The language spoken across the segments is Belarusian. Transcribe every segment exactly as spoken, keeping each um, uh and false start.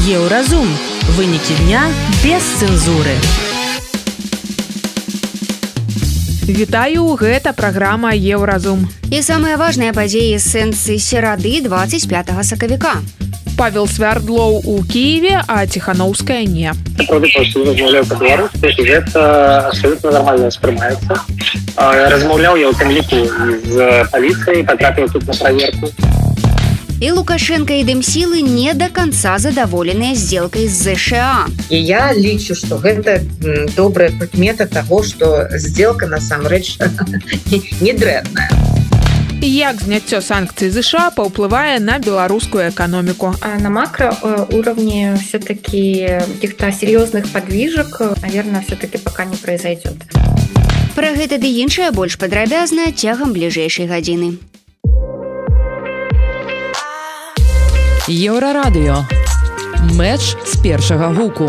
Еўразум. Вынікі дня без цэнзуры. Вітаю, гэта праграма Еўразум. І самыя важныя падзеі сэнсы серады двадцать пятого сакавіка. Павел Свярдлоў у Киеве, а Тихановская не. Правда, что размаўляю по-беларуску, и это абсолютно нормально воспринимается. Размаўляў я ў тым ліку з паліцыяй, потрапіў тут на проверку. И Лукашенко и Дымсилы не до конца задоволены сделкой с США. И я лічу, что это добрая прикмета того, что сделка насамрэч не дрэнная. Як зняццё санкций США паўплывае на беларускую экономику? На макроуровне все-таки каких-то серьезных подвижек, наверное, все-таки пока не произойдет. Пра гэта ды іншае больш падрабязна цягам бліжэйшай гадзіны. Еўрарадыё. Мэч з першага гуку.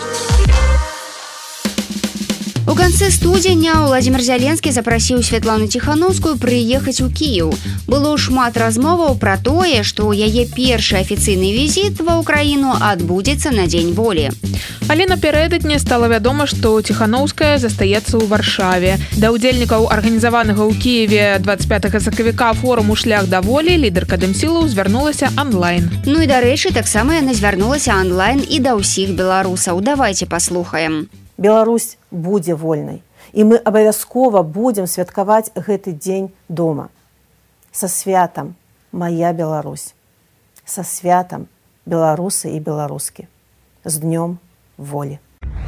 У канцы студзеня Владимир Зеленскі запрасіў Святлану Тихановскую прыехаць у Кіеў. Было шмат размоваў пра тое, што яе першы афіцыйны візіт ва ўкраіну адбудзецца на дзень волі. Але напярэдадні стала вядома, што Тихановская застаецца ў Варшаве. Да ўдзельнікаў арганізаванага ў Кіеве двадцать пятого сакавіка форуму «Шлях да волі» лідарка Дымсілаў звярнулася онлайн. Ну і дарэчы, таксама яна звярнулася онлайн і да ўсіх беларусаў. Давайце паслухаем. Беларусь будзе вольнай, і мы абавязкова будзем святкаваць гэты дзень дома. Са святам, моя Беларусь. Са святам, беларусы і беларускі. З днём волі.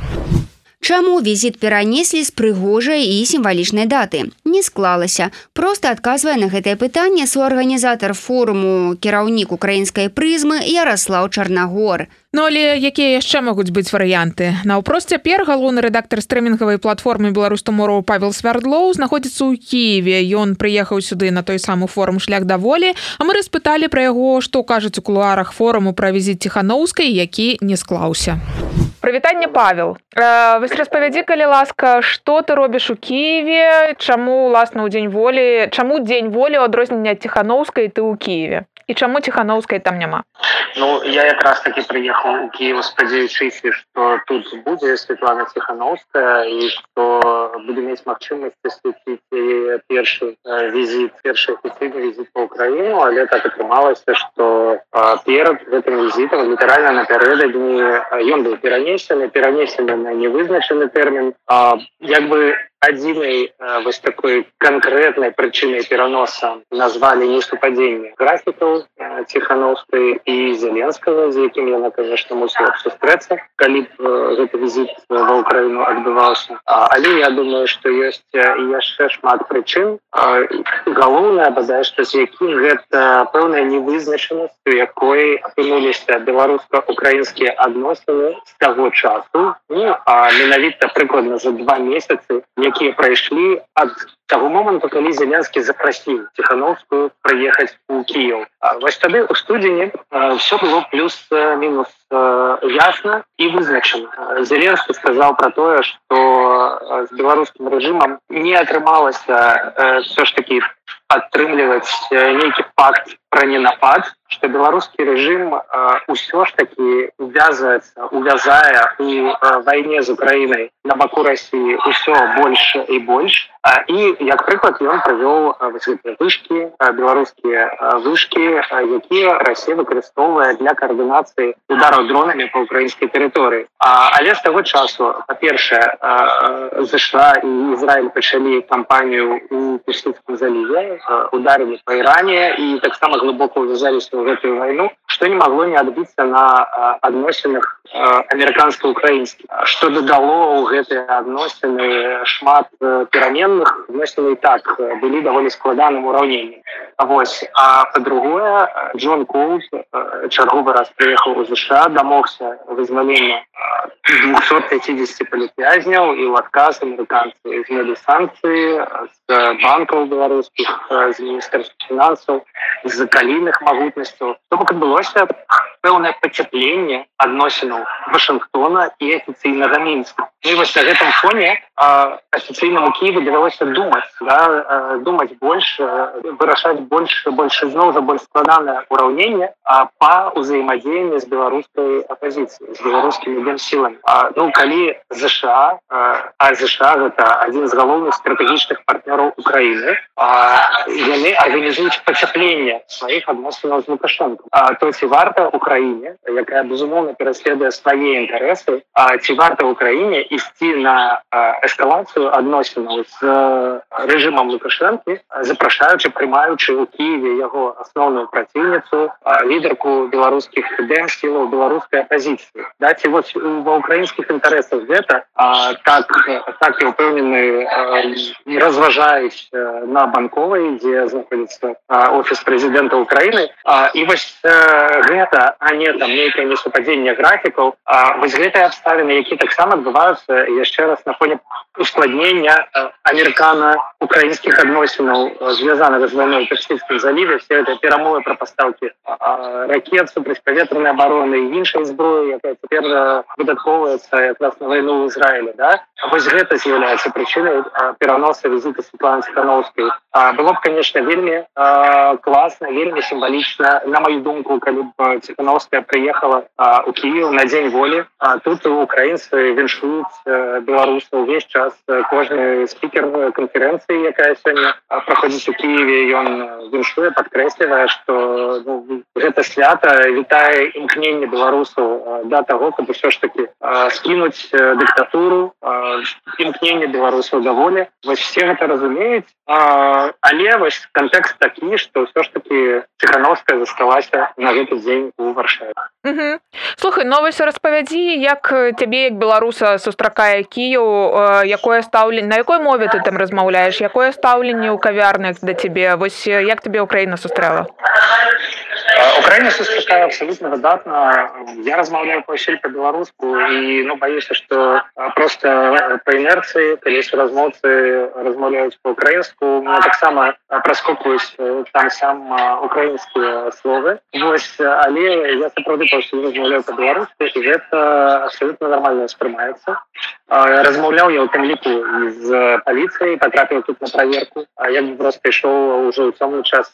Чаму візіт перанеслі з прыгожай і сімвалічнай даты? Не склалася. Проста адказвае на гэтае пытанне суарганізатар форуму, кіраўнік украінскай прызмы Яраслаў Чарнагор. Ну, але якія яшчэ могуць быць варыянты? Наўпрост цяпер галоўны рэдактар стрымінгавай платформы «Беларусь Туморроу» Павел Свярдлоў знаходзіцца ў Кіеве. Ён прыехаў сюды на той самы форум «Шлях да волі», а мы распыталі пра яго, што кажуць у кулуарах форуму пра візіт Тихановскай, які не склаўся. Прывітанне, Павел. Э, вось распавядзі, калі ласка, што ты робіш у Кіеве, чаму, уласна, ў дзень волі, чаму дзень волі ў адрозненне ад Тихановскай ты ў Кіеве? І чаму Тихановскай там няма? Ну, я якраз таки приехал в Киев, спадзяючыся, что тут будзе Светлана Тихановская и что буду иметь магчымасць асвяціць яе першы визит, першы афіцыйны визит по Украину, але так атрымалася, что перед гэтым визитом, літаральна напярэдадні, ён быў перанесены, перанесены на невызначаны тэрмін. Як бы адзінай вось такой канкрэтнай прычынай пераноса назвалі несупадзенне графікаў Тихановскай і Зеленскага, з якім яна, конечно, мусіла сустрэцца, калі б гэты візіт ва ўкраіну адбываўся. Але я думаю, што ёсць і яшчэ шмат прычын. Галоўнае, бадай, што з якім гэта пэўная невызначанасць, у якой апынуліся беларуска-украінскія адносіны з таго часу, ну, а менавіта прыкладна за два месяцы, якія прайшлі ад таго моманту, калі Зеленскі запрасіў Тихановскую прыехаць у Кіеў. Вось тады ў студзені все было плюс-мінус ясна і вызначана. Зеленскі сказаў пра тое, што з беларускім рэжымам не атрымалася все ж таки падтрымліваць нейкі пакт пра ненапад, што беларускі рэжым ўсё ж таки увязаецца, увязае у вайне з Украінай на баку Расіі ўсё больш і больш. І, як прыклад, ён правёў гэтыя вышкі, беларускія вышкі, якія Расія выкарыстоўвае для каардынацыі удараў дронамі па ўкраінскай тэрыторыі. Але з таго часу, па-першае, ЗША і Ізраіль пачалі кампанію ў Персідскім заліве, ударылі па Іране і таксама глыбока увязаліся ў гэтую вайну, што не магло не адбіцца на адносінах амерыканска-украінскіх. Што дадало ў гэтыя адносіны шмат пераменных, адносіны і так былі даволі складаным ураўненнем. Вось. А па-другое, Джон Коулс чарговы раз прыехаў у ЗША, дамогся вызвалення двухсот пятидесяти палітвязняў і ў адказ амерыканцы знялі санкцыі з банкаў беларускіх, з міністэрства фінансаў, з калійных магутнасцяў. То бок адбылося пэўнае пацяпленне адносінаў Вашынгтона і афіцыйнага Мінска. Ну і вось на гэтым фоне афіцыйнаму Кіеву давялося думаць, да, думаць больш, вырашаць больш, больш зноў за больш складанае ўраўненне па ўзаемадзеянні з беларускай апазіцыяй, з беларускімі генсіламі. Ну, калі ЗША, а ЗША гэта адзін з галоўных стратэгічных партнёраў Украіны, яны арганізуюць пацяпленне сваіх адносінаў з Лукашенко. То ці варта Украіне, якая безумоўна пераследуе свае інтарэсы, ці варта Украіне ісці на эскалацыю адносінаў з рэжымам Лукашэнкі, запрашаючы, прымаючы ў Кіеве яго асноўную праціўніцу, лідарку беларускіх дэмсілаў, беларускай апазіцыі. Да, ці вось ва ўкраінскіх інтарэсах гэта так, так і ўпэўнены разважаюць на Банковай, дзе знаходзіцца офіс прэзідэнта Украіны. І вось гэта, а не там нейкае несупадзенне графікаў, вось гэтыя абставіны, які таксама адбываюцца яшчэ раз на фоне ускладнення амерыкана-украінскіх адносінаў, звязанага з вайной ў Персідскім заліве, все гэта перамовы пра пастаўкі ракет, супрацьпаветранай абароны і іншай зброі, якая цяпер выдаткоўваецца якраз на вайну ў Ізраілі. Да? Вось гэта з'яўляецца прычынай пераноса візіта Светланы Ціханаўскай. Было б, конечно, вельмі класна, вельмі сімвалічна, на мою думку, калі б Ціханаўская прыехала ў Кіев на Дзень волі. Тут украінцы віншуюць беларусаў увесь час. Кожны спікер канферэнцыі, якая сёння праходзіць у Кіеве, ён віншуе, падкрэслівае, што ну, гэта свята вітае імкненне беларусаў да таго, каб усё ж таки скінуць дыктатуру, імкненне беларусаў да волі. Вось все гэта разумеюць, але вось кантэкст такі, што ўсё ж таки Ціханаўская засталася на гэты дзень у Варшаве. Угу. Слухай, ну вось распавядзі, як цябе, як беларуса, сустракае Кіеў, якое стаўленне, на якой мове ты там размаўляеш, якое стаўленне ў кавярнях да цябе, вось як тебе Украіна сустрэла? Украіна сустракае абсолютно выдатна. Я размаўляю паўсюль па-беларуску і ну, баюся, што просто па інерцыі, калі размоўцы размаўляюць па-украінску, мне таксама праскокваюць там сам украінскія словы. Вось, але я сапраўды паўсюль размаўляю па-беларуску, і гэта абсолютно нормально ўспрымаецца. Размаўляў я ў тым ліку з паліцыяй, патрапіў тут на праверку. Я бы просто ішоў уже ў цёмны час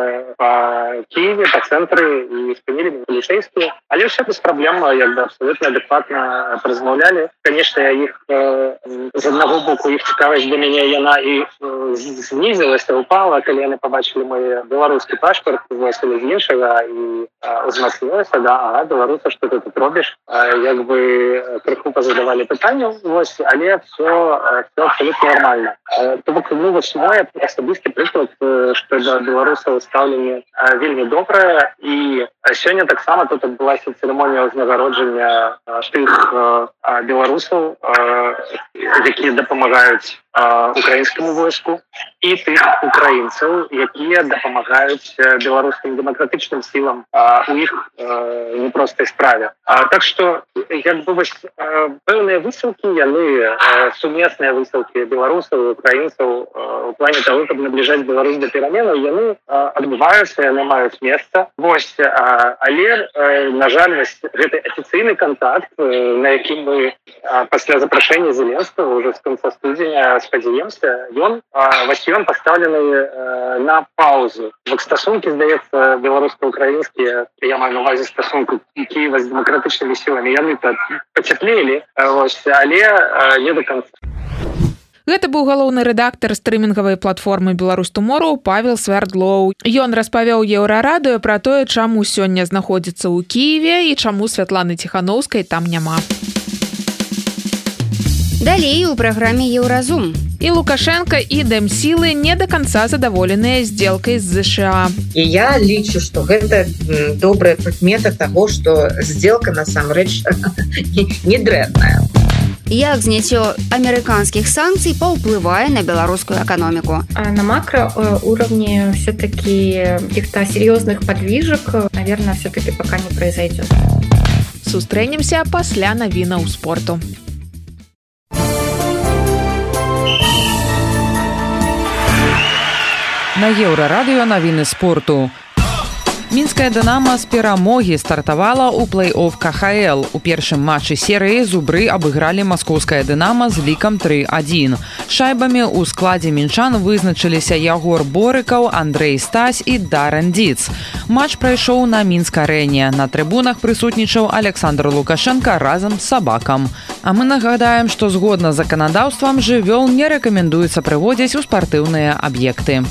па Киеве, по центры, и спынілі паліцейскія. Але ўсё без праблем, як бы абсолютно адэкватна размаўлялі. Конечно, я іх з аднаго боку іх цікавасць для мяне яна і знізілася, упала, калі яны побачылі мой беларускі пашпарт, вось, з іншага, і узмацнілася, да, ага, беларуса, што ты тут робіш? Як бы крыху позадавалі пытанняў, вось, але все, все абсолютно нормально. То бок, ну, вось мой асабісты прыклад, што да беларусаў стаўленне вельмі добрае, і сёння таксама тут адбылася цырымонія ўзнагароджання тых беларусаў, якія дапамагаюць украінскаму войску, і тых украінцаў, якія дапамагаюць беларускім дэмакратычным сілам у іх непростай справе. Так што, як бы вось пэўныя высылкі, яны сумесныя высылкі беларусаў і украінцаў у плане того, каб набліжаць Беларусь да пераменаў, яны адбываюцца, яны маюць месца. Вось, але, на жаль, гэты афіцыйны контакт, на якім мы пасля запрашэння Зеленскага уже з канца студзеня спадзяемся, ён вось ён пастаўлены на паузу. Вось стасункі, здаецца, беларуска-украінскія, я маю на увазе стасунку Кіева з дэмакратычнымі сіламі, яны пацяплелі, вось, але не до канца. Гэта быў галоўны рэдактар стрымінгавай платформы Беларусь Туморроу Павел Свердлоў. Ён распавёў Еўрарадыё пра тое, чаму сёння знаходзіцца ў Кіеве і чаму Святланы Ціханаўскай там няма. Далей у праграме Еўразум. І Лукашенко, і дэмсілы не да канца задаволеныя здзелкай з ЗША. І я лічу, што гэта добрая прыкмета таго, што здзелка насамрэч не дрэнная. Як зняццё амерыканскіх санкцый паўплывае на беларускую эканоміку? На макроуровне все-таки каких-то серьезных подвижек, наверное, все-таки пока не произойдет. Сустрэнемся пасля навінаў спорту. На Еўрарадыё навіны спорту. Мінская «Дынамо» з перамогі стартавала ў плэй-офф ка ха эл. У першым матчы серыі зубры абыгралі маскоўскае «Дынамо» з лікам тры адзін. Шайбамі ў складзе мінчан вызначыліся Ягор Борыкаў, Андрэй Стась і Дарэн Дзіц. Матч прайшоў на Мінск-арэне. На трыбунах прысутнічаў Александр Лукашенко разам з сабакам. А мы нагадаем, што згодна з заканадаўствам жывёл не рэкамендуецца прыводзіць у спартыўныя аб'екты.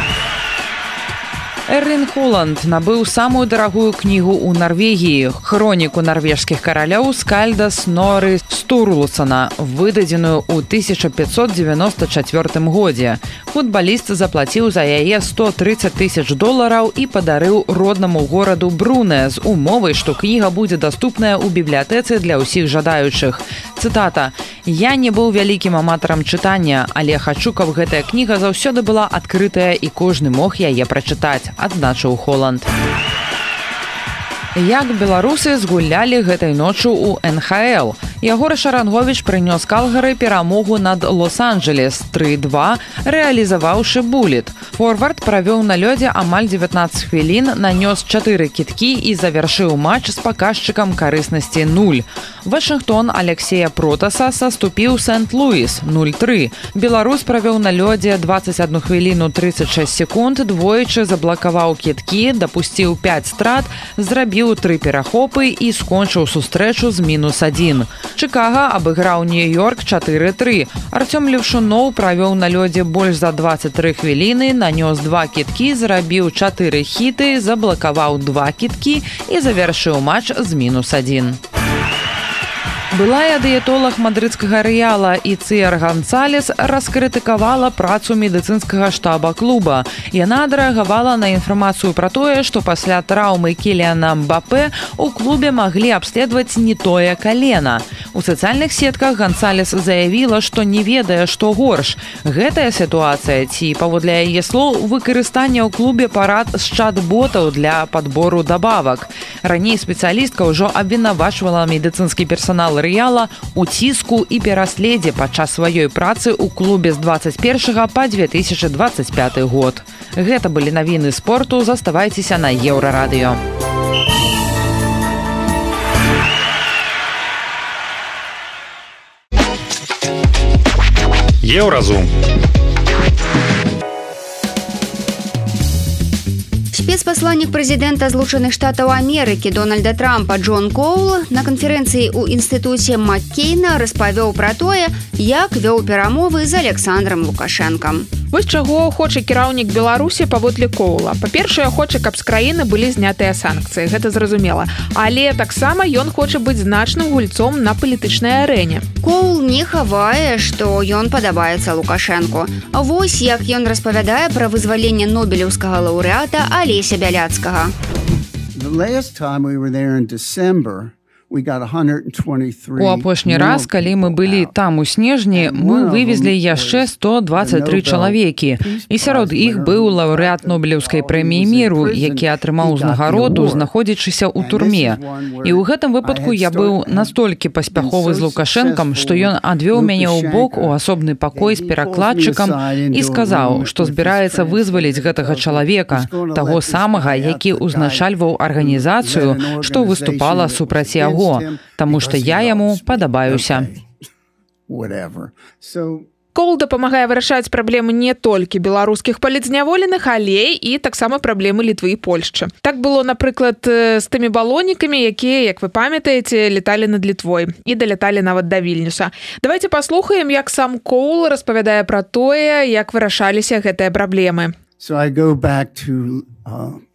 Эрлін Холланд набыў самую дарагую кнігу ў Нарвегіі – хроніку нарвежскіх каралёў Скальда Сноры Стурлусана, выдадзеную ў тысяча пятьсот девяносто чацвёртым годзе. Футбаліст заплаціў за яе сто тридцать тысяч долараў і падарыў роднаму гораду Бруне з умовай, што кніга будзе даступная ў бібліятэцы для ўсіх жадаючых. Цытата: «Я не быў вялікім аматарам чытання, але хачу, каб гэтая кніга заўсёды была адкрытая і кожны мог яе прачытаць», адзначыў Холланд. Як беларусы згулялі гэтай ноччу ў эн ха эл. Ягор Шаранговіч прынёс Калгары перамогу над Лос-Анджелес тры два, рэалізаваўшы буліт. Форвард правёў на лёдзе амаль дзевятнаццаць хвілін, нанёс чатыры кідкі і завяршыў матч з паказчыкам карыснасці нуль. Вашынгтон Алексея Протаса саступіў Сент-Луіс нуль тры. Беларус правёў на лёдзе дваццаць адну хвіліну тридцать шесть секунд, двойчы заблакаваў кідкі, дапусціў пяць страт, зрабіў тры перахопы і скончыў сустрэчу з мінус адзін. Чикаго абыграў Нью-Йорк чатыры тры. Артём Левшуноў правёў на лёдзе больш за дваццаць тры хвіліны, нанёс два кідкі, зрабіў чатыры хіты, заблакаваў два кідкі і завяршыў матч з мінус адзін. Былая дыетолог мадрыдскага Рэала Ициар Гонсалес раскрытыкавала працу медыцынскага штаба клуба. Яна адрэагавала на інфармацыю пра тое, што пасля траўмы Кіліана Мбапэ у клубе маглі абследаваць не тое калена. У сацыяльных сетках Гонсалес заявіла, што не ведае, што горш. Гэтая сітуацыя ці, паводле яе слоў, выкарыстанне ў клубе парад з чат-ботаў для падбору дабавак. Раней спецыялістка ўжо абвінавачвала медыцынскі персанал Рэала у ціску і пераследзе падчас сваёй працы ў клубе з двадцать першага па две тысячи двадцать пяты год. Гэта былі навіны спорту, заставайцеся на Еўрарадыё. Еўразум. Спецпасланнік прэзідэнта Злучаных Штатаў Амерыкі Дональда Трампа Джон Коул на канферэнцыі ў інстытуце Маккейна распавёў пра тое, як вёў перамовы з Александром Лукашэнкам. Вось чаго хоча кіраўнік Беларусі паводле Коула. Па-першае, хоча, каб з краіны былі знятыя санкцыі, гэта зразумела. Але таксама ён хоча быць значным гульцом на палітычнай арэне. Коул не хавае, што ён падабаецца Лукашэнку. Вось як ён распавядае пра вызваленне нобелеўскага лаўрэата Алеся Бяляцкага. The last time we were there in December, У апошні раз, калі мы былі там у снежні, мы вывезлі яшчэ сто двадцать тры чалавекі. І сярод іх быў лаўрэат Нобелеўскай прэміі міру, які атрымаў узнагароду, знаходзячыся ў турме. І ў гэтым выпадку я быў настолькі паспяховы з Лукашэнкам, што ён адвёў мяне ў бок у асобны пакой з перакладчыкам і сказаў, што збіраецца вызваліць гэтага чалавека, таго самага, які ўзначальваў арганізацыю, што выступала супраць яго. Таму што я яму падабаюся. Коул дапамагае вырашаць праблемы не толькі беларускіх палітзняволеных, але і таксама праблемы Літвы і Польшчы. Так было, напрыклад, з тымі балонікамі, якія, як вы памятаеце, леталі над Літвой і даляталі нават да Вільнюса. Давайце паслухаем, як сам Коул распавядае пра тое, як вырашаліся гэтыя праблемы. So I go back to, uh...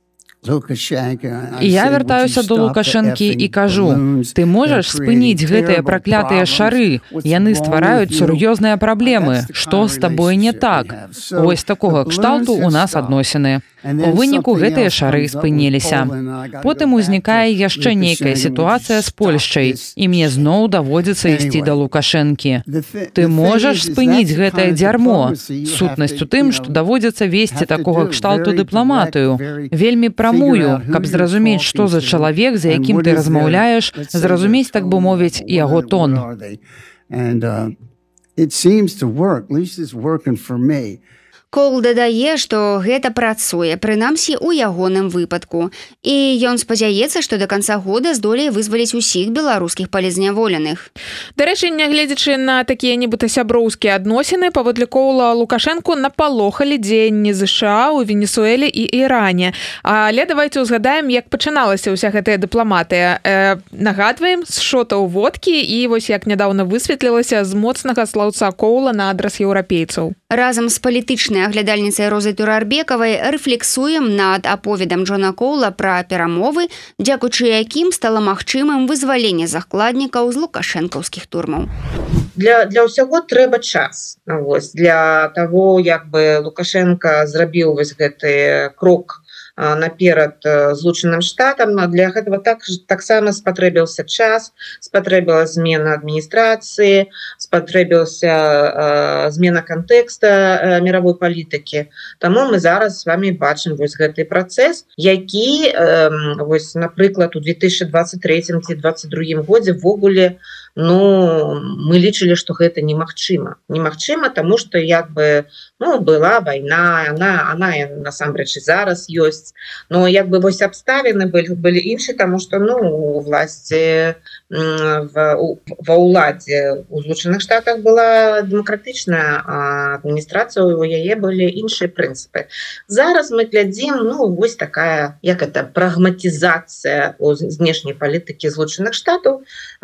Я вяртаюся до Лукашэнкі і кажу: ты можаш спыніць гэтыя праклятыя шары? Яны ствараюць сур'ёзныя праблемы. Што з табой не так? Вось такога кшталту у нас адносіны. У выніку гэтыя шары спыніліся. Потым узнікае яшчэ нейкая сітуацыя з Польшчай, і мне зноў даводзіцца ісці да Лукашэнкі. Ты можаш спыніць гэтае дзярмо? Сутнасць у тым, што даводзіцца весці такога кшталту дыпламатыю. Вельмі пра прамую, каб зразумець, што за чалавек, за якім ты размаўляеш, зразумець, так бы мовіць, яго тон. Коул дадае, што гэта працуе, прынамсі ў ягоным выпадку. І ён спадзяецца, што да канца года здолее вызваліць усіх беларускіх палізняволеных. Дарэчы, нягледзячы на такія нібыта сяброўскія адносіны, паводле Коула Лукашэнку напалохалі дзеянні ЗША ў Венесуэле і Іране. Але давайте узгадаем, як пачыналася ўся гэтая дыпламатыя. Э, нагадваем, з шотаў водкі і вось як нядаўна высветлілася з моцнага слаўца Коула на адрас еўрапейцаў. Разам з палітычнай аглядальніцай Розай Турарбекавай рэфлексуем над аповедам Джона Коула пра перамовы, дзякуючы якім стала магчымым вызваленне закладнікаў з лукашэнкаўскіх турмаў. Для, для ўсяго трэба час. Вось, для таго, як бы Лукашенко зрабіў вось гэты крок наперад Злучаным Штатам, для гэтага так, таксама спатрэбіўся час, спатрэбілася змена адміністрацыі, спатрэбілася э, змена кантэкста э, мировой палітыкі. Таму мы зараз з вами бачым вось гэты працэс, які, э, вось, напрыклад, у две тысячи двадцать третьем ці двадцать другім годзе ввогуле ну, мы лічылі, што гэта немагчыма. Немагчыма, таму што як бы ну, была вайна, она, она насамрэч і зараз ёсць. Но як бы вось абставіны былі, былі іншыя, таму што ну, у власці ва ўладзе у Злучаных Штатах была дэмакратычная адміністрацыя, у яе былі іншыя прынцыпы. Зараз мы глядзім, ну, вось такая, як это, прагматызацыя знешняй палітыкі Злучаных Штатаў.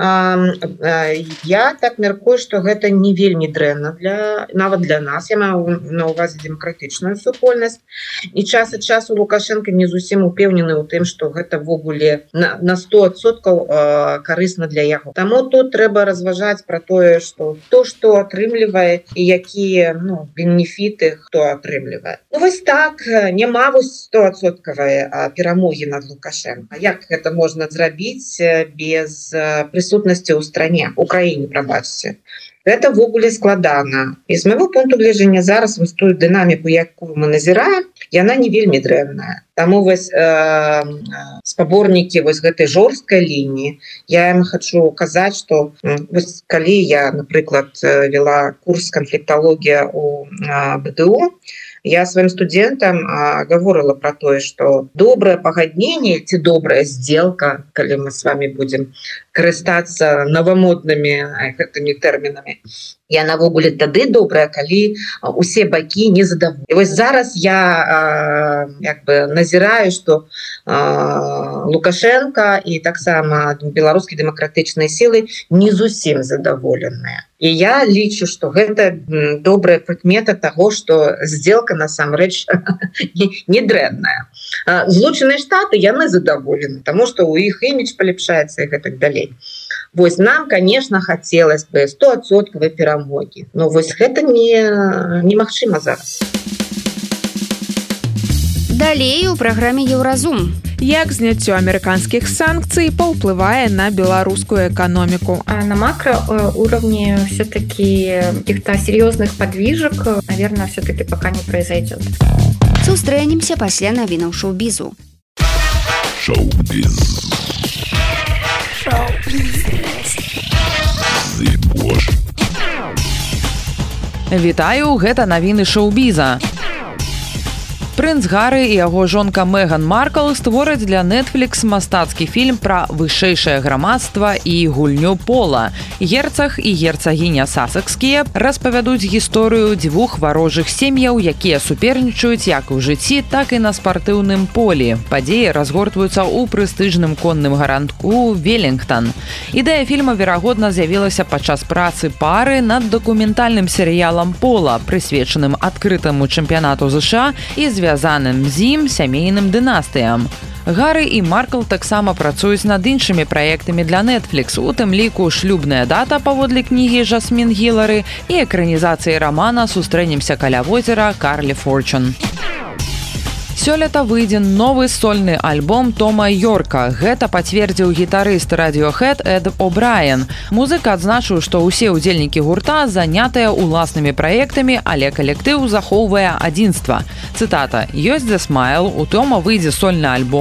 Я так мяркую, што гэта не вельмі дрэнна для, нават для нас. Я маю на увазе дэмакратычную супольнасць. І час ад часу Лукашенко не зусім упэўнены ў тым, што гэта ввогуле на, на сто адсоткаў карысна для яго. Таму тут трэба разважаць пра тое, што то, што атрымлівае і якія ну, бенефіты хто атрымлівае. Ну вось так, няма вось стоадсоткавай перамогі над Лукашенко. Як гэта можна зрабіць без прысутнасці ў стране, у краіне, прабачце. Гэта ввогуле складана. І з майго пункту гледжання зараз вось тую дынаміку, якую мы назіраем, яна не вельмі дрэнная. Таму вось э, спаборнікі вось гэтай жорсткай лініі, я ім хачу казаць, што вось калі я, напрыклад, вела курс канфлікталогія ў бэ дэ у, я сваім студэнтам гаворыла пра тое, што добрае пагадненне ці добрая сделка, калі мы з вами будзем карыстацца новамоднымі гэтымі тэрмінамі, яна ввогуле тады добрая, калі усе бакі не задаволены. І вось зараз я як бы назіраю, што Лукашенко і таксама беларускія дэмакратычныя сілы не зусім задаволеныя. І я лічу, што гэта добрая прыкмета таго, што сделка насамрэч не дрэнная. Злучаныя Штаты яны задаволены, таму што ў іх імідж палепшаецца і гэтак далей. Вось нам, конечно, хацелось бы стоадсоткавай перамогі, но вось гэта не немагчыма зараз. Далей у праграме Еўразум. Як зняццё амерыканскіх санкцый паўплывае на беларускую экономику? На макроуровне все-таки каких-то серьезных подвижек, наверное, все-таки пока не произойдет. Сустрэнемся пасля навінаў шоу-бізу. Шоу-біз. Вітаю, гэта навіны шоу-біза. Прынц Гары і яго жонка Меган Маркл створаць для Netflix мастацкі фільм пра вышэйшае грамадства і гульню пола. Герцаг і герцагіня Сасекскія распавядуць гісторыю дзвюх варожых сем'яў, якія супернічаюць як у жыцці, так і на спартыўным полі. Падзеі разгортваюцца ў прэстыжным конным гарадку Велінгтон. Ідэя фільма, верагодна, з'явілася падчас працы пары над дакументальным серыялам «Пола», прысвечаным адкрытаму чэмпіянату ЗША і звязаным з ім сямейным дынастыям. Гары і Маркл таксама працуюць над іншымі праектамі для Netflix, у тым ліку «Шлюбная дата» паводле кнігі Жасмін Гілары і экранізацыі рамана «Сустрэнемся каля возера» Карлі Форчун. Сёлета выйдзе новы сольны альбом Тома Йорка. Гэта пацвердзіў гітарыст Radiohead Эд О'Брайен. Музыка адзначыў, што ўсе ўдзельнікі гурта занятыя ўласнымі праектамі, але калектыў захоўвае адзінства. Цытата: «Ёсць The Smile, у Тома выйдзе сольны альбом,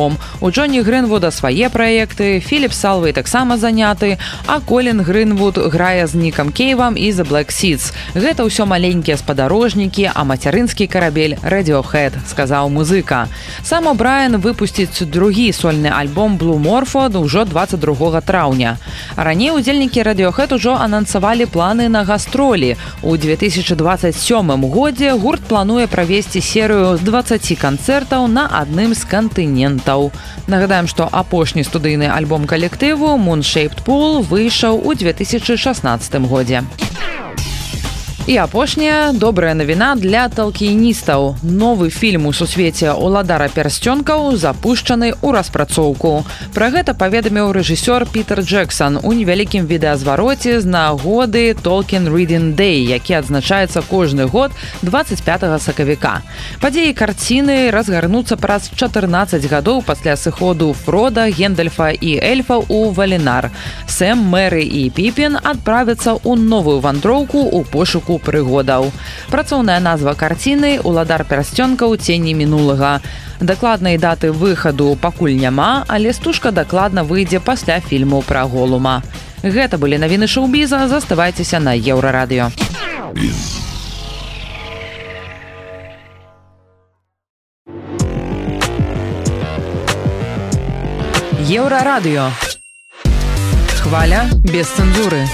У Джонні Гринвуда свае праекты, Філіп Салвей таксама заняты, а Колін Гринвуд грае з Нікам Кейвам і The Black Seeds. Гэта ўсё маленькія спадарожнікі, а мацярынскі карабель Radiohead, сказаў музыка. Сам Брайан выпусціць другі сольны альбом Blue Morpho ўжо дваццаць другога траўня. Раней удзельнікі Radiohead ужо анансавалі планы на гастролі. У две тысячы дваццаць сёмым годзе гурт плануе правесці серыю з дваццаці канцэртаў на адным з кантынентаў. Нагадаем, што апошні студыйны альбом калектыву Moon-Shaped Pool выйшаў у две тысячы шаснаццатым годзе. І апошняя добрая навіна для талкіеністаў. Новы фільм у сусвеце «Уладара пярсцёнкаў» запушчаны ў распрацоўку. Пра гэта паведаміў рэжысёр Пітер Джексон у невялікім відэазвароце з нагоды Tolkien Reading Day, які адзначаецца кожны год дваццаць пятага сакавіка. Падзеі карціны разгарнуцца праз чатырнаццаць гадоў пасля сыходу Фрода, Гендальфа і эльфаў у Валінар. Сэм, Мэры і Піпін адправяцца ў новую вандроўку ў пошуку прыгодаў. Працоўная назва карціны «Уладар пярсцёнкаў. Цені мінулага». Дакладнай даты выхаду пакуль няма, але стужка дакладна выйдзе пасля фільму пра Голума. Гэта былі навіны шоу-біза, заставайцеся на Еўрарадыё. Еўрарадыё. Хваля без цэнзуры.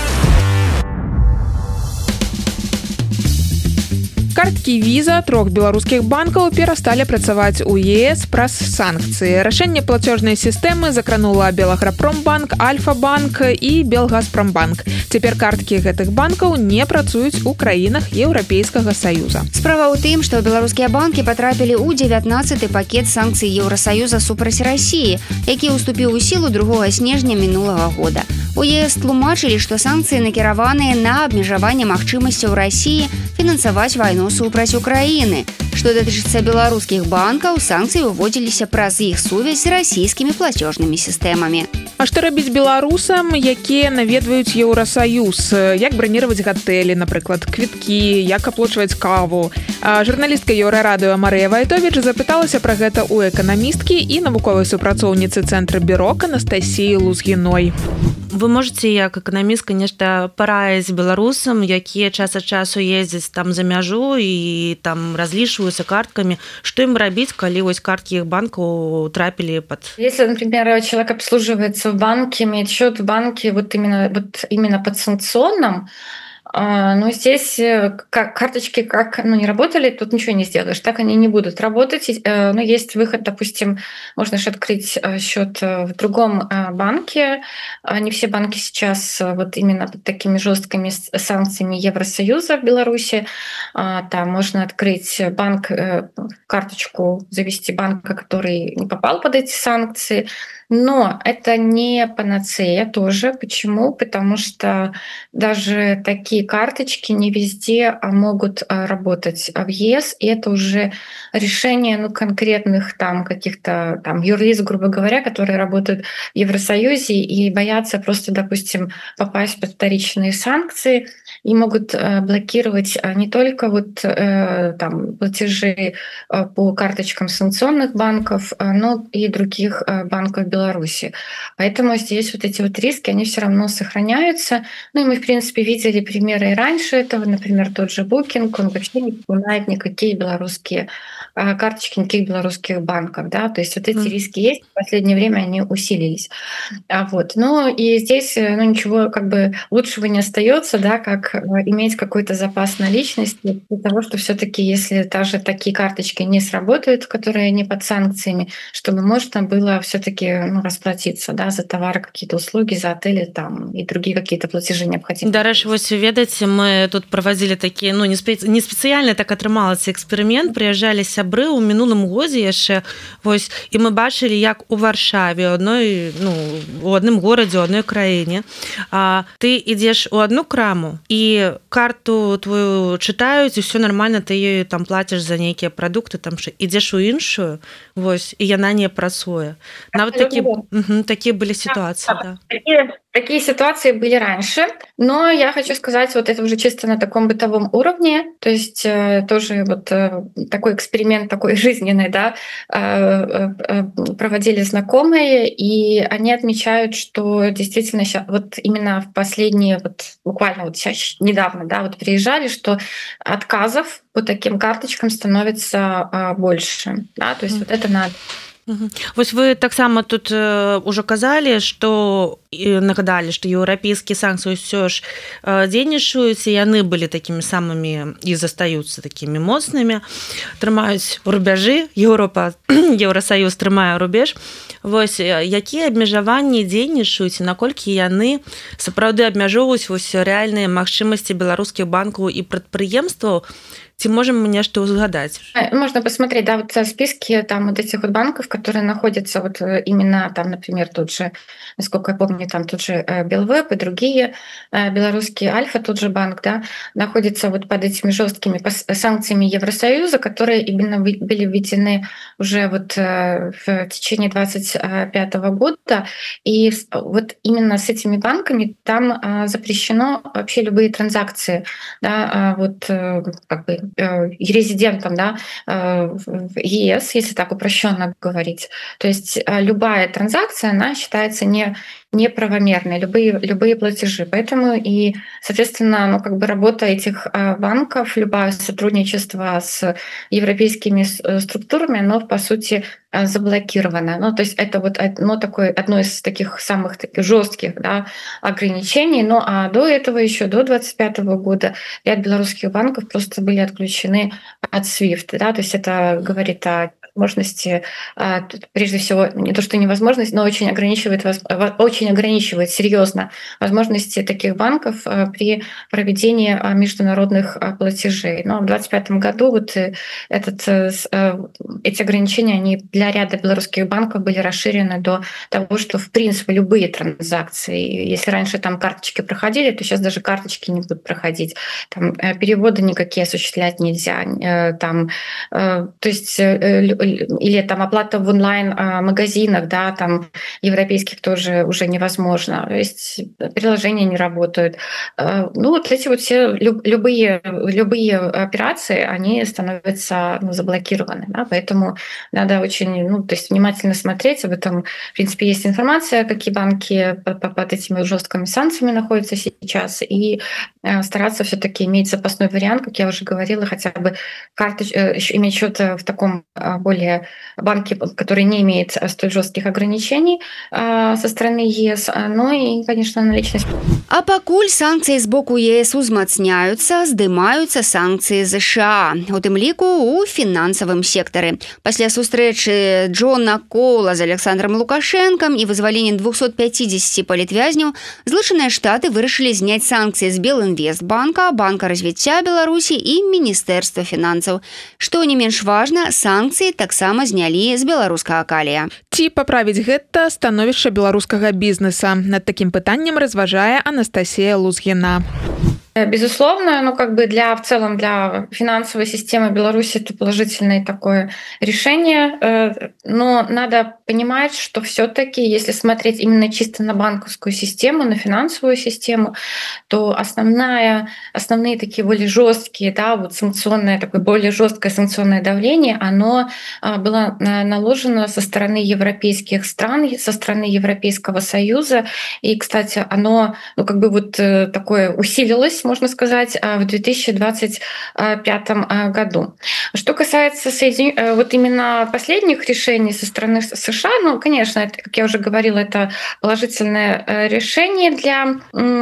Карткі віза трох беларускіх банкаў перасталі працаваць у е эс праз санкцыі. Рашэнне плацёжнай сістэмы закранула Белаграпромбанк, Альфа-банк і Белгазпромбанк. Цяпер карткі гэтых банкаў не працуюць у краінах Еўрапейскага Саюза. Справа ў тым, што беларускія банкі патрапілі ў дзевятнаццаты пакет санкцый Еўрасаюза супраць Расіі, які ўступіў у сілу другога снежня мінулага года. У е эс тлумачылі, што санкцыі накіраваныя на абмежаванне магчымасцяў Расіі фінансаваць вайну супраць Украіны. Што датычыцца беларускіх банкаў, санкцыі ўводзіліся праз іх сувязь з расійскімі плацёжнымі сістэмамі. А што рабіць беларусам, якія наведваюць Еўрасаюз? Як браніраваць гатэлі, напрыклад, квіткі, як аплачваць каву? А журналістка Еўрарадыё Марыя Вайтовіч запыталася пра гэта ў эканамісткі і навуковай супрацоўніцы цэнтра Бюрок Анастасіі Лузгіной. Вы можете як эканамістка нешта параіць беларусам, якія час ад часу ездзяць там за мяжу і там разлічваюцца карткамі, што ім рабіць, калі вось карткі іх банкаў трапілі под... Если, например, человек обслуживается в банке, имеет счет в банке вот именно, вот именно под санкционным, ну, здесь как карточки как ну, не работали, тут ничего не сделаешь. Так они не будут работать. Но есть выход, допустим, можно же открыть счет в другом банке. Не все банки сейчас вот именно под такими жесткими санкциями Евросоюза в Беларуси. Там можно открыть банк, карточку, завести банка, который не попал под эти санкции. Но это не панацея тоже. Почему? Потому что даже такие карточки не везде могут работать в е эс, и это уже решение ну, конкретных там каких-то там юрлиц, грубо говоря, которые работают в Евросоюзе и боятся просто, допустим, попасть под вторичные санкции и могут блокировать не только вот там платежи по карточкам санкционных банков, но и других банков Беларуси. Беларуси. Поэтому здесь вот эти вот риски, они все равно сохраняются. Ну и мы, в принципе, видели примеры и раньше этого. Например, тот же Booking, он вообще не принимает никакие белорусские карточки, никаких белорусских банков. Да? То есть вот эти mm. риски есть. В последнее время они усилились. А вот. Ну и здесь ну, ничего как бы лучшего не остается, да, как иметь какой-то запас наличности для того, что все-таки, если даже такие карточки не сработают, которые не под санкциями, чтобы можно было все-таки ну, расплатиться да, за товары, какие-то услуги, за отели там, и другие какие-то платежи необходимы. Дарэчы, вось ведаеце, мы тут праводзілі такія ну, не спецыяльна так атрымалася эксперымент, прыязджалі сябры ў мінулым годзе яшчэ вось, і мы бачылі, як у Варшаве, одной, ну, у адным горадзе, у адной краіне, а, ты ідзеш у одну краму, і карту твою чытаюць, і все нормально, ты ёю там плаціш за нейкія прадукты, там ідзеш у іншую, вось, і яна не працуе. Нават такі, угу, такія былі сітуацыі. Да, да. Такие, Такие ситуации были раньше, но я хочу сказать, вот это уже чисто на таком бытовом уровне, то есть э, тоже вот э, такой эксперимент, такой жизненный, да, э, э, проводили знакомые, и они отмечают, что действительно ща, вот именно в последние, вот буквально вот сейчас недавно, да, вот приезжали, что отказов по таким карточкам становится э, больше, да, то есть mm-hmm. вот это надо. Вось вы таксама тут ўжо казалі, што нагадалі, што еўрапейскія санкцыі ўсё ж дзейнічаюць, і яны былі такімі самымі і застаюцца такімі моцнымі, трымаюць рубяжы, Еўропа, Еўрасаюз трымае рубеж. Вось якія абмежаванні дзейнічаюць, наколькі яны сапраўды абмяжоўваюць вось рэальныя магчымасці беларускіх банкаў і прадпрыемстваў, ці можем мы нечто узгадать? Можно посмотреть, да, вот списки там вот этих вот банков, которые находятся вот именно там, например, тут же, насколько я помню, там тут же Белвеб и другие белорусские, Альфа, тот же банк, да, находятся вот под этими жесткими санкциями Евросоюза, которые именно были введены уже вот в течение двадцать пятого года. И вот именно с этими банками там запрещено вообще любые транзакции, да, вот как бы резидентом, да, в ЕС, если так упрощенно говорить. То есть любая транзакция, она считается не неправомерные, любые, любые платежи. Поэтому и, соответственно, ну, как бы работа этих банков, любое сотрудничество с европейскими структурами, оно, по сути, заблокировано. Ну, то есть это вот ну, такое, одно из таких самых таких жестких, да, ограничений. Ну, а до этого, еще до двадцать пятого года, ряд белорусских банков просто были отключены от свифт. Да? То есть это говорит о возможности, прежде всего, не то что невозможность, но очень ограничивает, очень ограничивает серьезно возможности таких банков при проведении международных платежей. Но в двадцать пятом году вот этот, эти ограничения они для ряда белорусских банков были расширены до того, что в принципе любые транзакции, если раньше там карточки проходили, то сейчас даже карточки не будут проходить, там переводы никакие осуществлять нельзя, там, то есть или там оплата в онлайн-магазинах, да, там европейских тоже уже невозможно. То есть приложения не работают. Ну вот эти вот все любые, любые операции, они становятся ну, заблокированы. Да, поэтому надо очень ну, то есть внимательно смотреть. Об этом, в принципе, есть информация, какие банки под, под этими жесткими санкциями находятся сейчас, и стараться все-таки иметь запасной вариант, как я уже говорила, хотя бы карточ... иметь счет в таком более банке, который не имеет столь жестких ограничений со стороны ЕС, ну и, конечно, наличность. А пакуль санкцыі з боку ЕС узмацняюцца, здымаюцца санкцыі ЗША, у тым ліку у фінансавым сектары. Пасля сустрэчы Джона Коула з Александром Лукашенком і вызваленнем двухсот пятидесяти палітвязняў, Злучаныя Штаты вырашылі зняць санкцыі з Белінвестбанка, Банка развіцця Беларусі і Міністэрства фінансаў. Што не менш важна, санкцыі таксама знялі з беларускага калія. Ці паправіць гэта становішча беларускага бізнеса? Над такім пытаннем разважае Анастасія Лузгіна. Безусловно, ну как бы для в целом для финансовой системы Беларуси это положительное такое решение, но надо понимать, что все-таки, если смотреть именно чисто на банковскую систему, на финансовую систему, то основная, основные такие более жесткие, да, вот санкционное такое более жесткое санкционное давление, оно было наложено со стороны европейских стран, со стороны Европейского Союза, и, кстати, оно, ну как бы вот такое усилилось, можно сказать, в две тысячи двадцать пятом году. Что касается Соедин... вот именно последних решений со стороны США, ну, конечно, это, как я уже говорила, это положительное решение для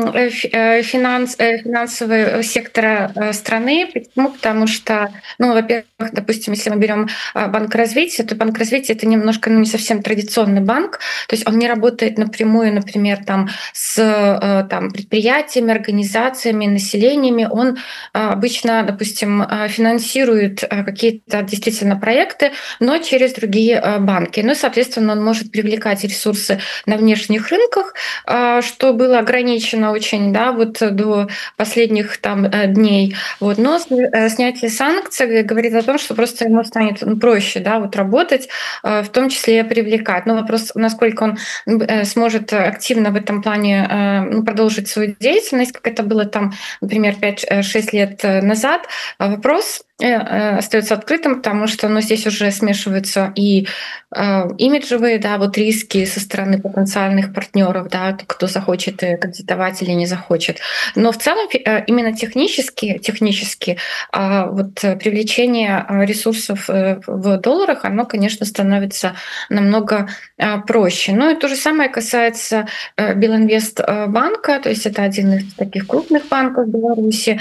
финанс... финансового сектора страны. Почему? Потому что, ну, во-первых, допустим, если мы берем Банк развития, то Банк развития — это немножко ну, не совсем традиционный банк, то есть он не работает напрямую, например, там, с там, предприятиями, организациями, населениями, он обычно, допустим, финансирует какие-то действительно проекты, но через другие банки. Ну, соответственно, он может привлекать ресурсы на внешних рынках, что было ограничено очень, да, вот до последних там дней. Вот. Но снятие санкций говорит о том, что просто ему станет проще, да, вот работать, в том числе привлекать. Но вопрос, насколько он сможет активно в этом плане ну, продолжить свою деятельность, как это было там, например, пять-шесть лет назад. Вопрос остается открытым, потому что ну, здесь уже смешиваются и э, имиджевые, да, вот риски со стороны потенциальных партнеров, да, кто захочет кредитовать или не захочет. Но в целом э, именно технически, технически э, вот привлечение ресурсов э, в долларах, оно, конечно, становится намного э, проще. Ну и то же самое касается э, Белинвестбанка, то есть это один из таких крупных банков в Беларуси,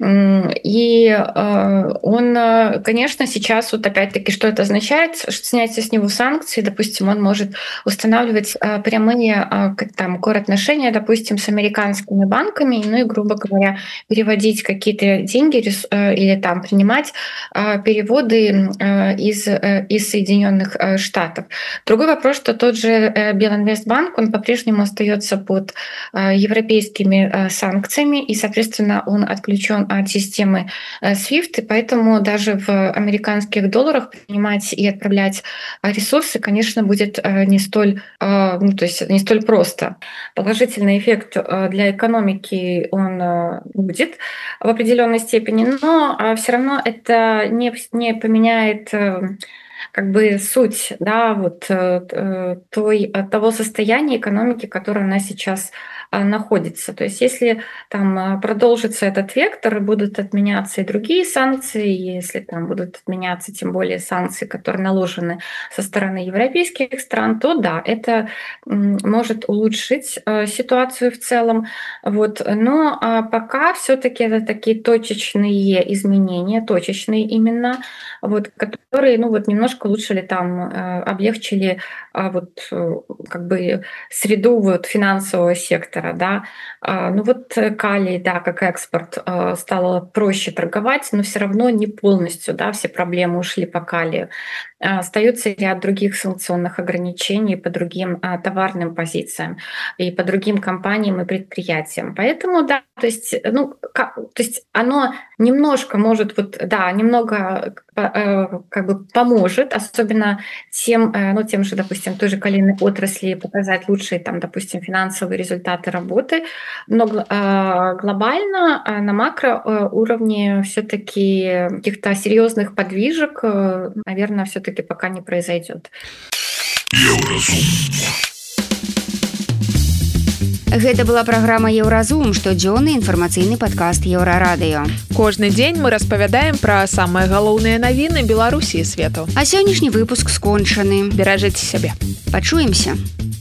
и э, он, конечно, сейчас вот опять-таки, что это означает? Снятие с него санкций, допустим, он может устанавливать прямые там, коотношения, допустим, с американскими банками, ну и, грубо говоря, переводить какие-то деньги или там принимать переводы из, из Соединенных Штатов. Другой вопрос, что тот же Белинвестбанк, он по-прежнему остается под европейскими санкциями, и, соответственно, он отключен от системы свифт, и поэтому Поэтому даже в американских долларах принимать и отправлять ресурсы, конечно, будет не столь, ну, то есть не столь просто. Положительный эффект для экономики он будет в определенной степени, но все равно это не, не поменяет как бы суть, да, вот той, того состояния экономики, которое у нас сейчас находится. То есть если там продолжится этот вектор, будут отменяться и другие санкции, если там будут отменяться тем более санкции, которые наложены со стороны европейских стран, то да, это может улучшить ситуацию в целом. Вот. Но пока все-таки это такие точечные изменения, точечные именно, вот, которые ну, вот, немножко улучшили, там, облегчили вот, как бы среду вот, финансового сектора. Да. Ну вот калий, да, как экспорт, стало проще торговать, но все равно не полностью, да, все проблемы ушли по калию. Остается ряд других санкционных ограничений по другим товарным позициям и по другим компаниям и предприятиям. Поэтому, да, то есть, ну, как, то есть оно немножко может, вот, да, немного как бы поможет, особенно тем, ну, тем же, допустим, той же калийной отрасли показать лучшие, там, допустим, финансовые результаты работы, но глобально на макроуровне все-таки каких-то серьезных подвижек, наверное, все-таки пока не произойдет. Гэта была праграма Еўразум, штодзённы інфармацыйны падкаст Еўрарадыё. Кожны дзень мы распавядаем пра самыя галоўныя навіны Беларусі і свету. А сённяшні выпуск скончаны. Беражыце сябе. Пачуемся.